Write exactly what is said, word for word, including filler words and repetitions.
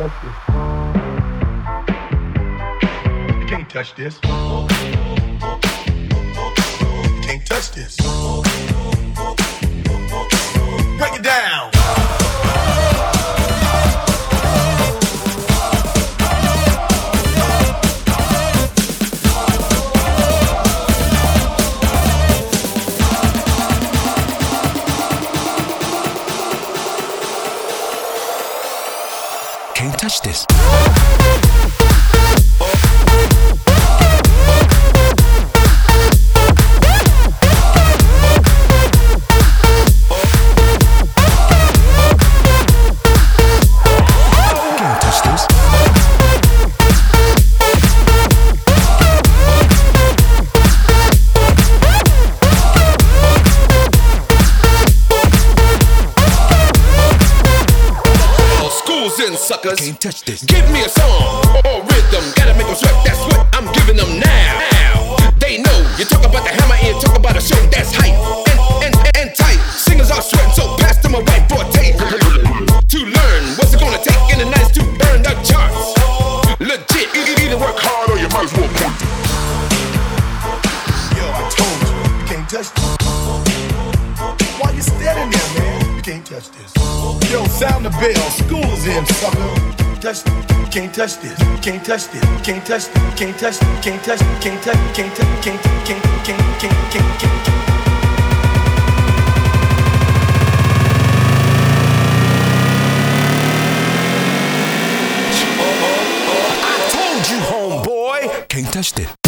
can't touch this. You can't touch this. Break it down. Can't touch this. Suckers, can't touch this. Give me a song or rhythm, gotta make them sweat. That's what I'm giving them now. They know you talk about the hammer and you talk about a show that's hype and, and, and tight. Singers are sweating, so pass them away for a tape. To learn what's it gonna take in the nights to burn the charts. Legit, you either work hard or you might as well point. Yo, I told you, you can't touch this. Why you standing there, man? You can't touch this. Yo, sound the bell, school is in, sucker. Touch, can't touch this, can't touch this, can't touch, can't touch, can't touch, can't touch, can't touch, can't, can't, can't, can't, can't, can't. I told you, homeboy, can't touch this.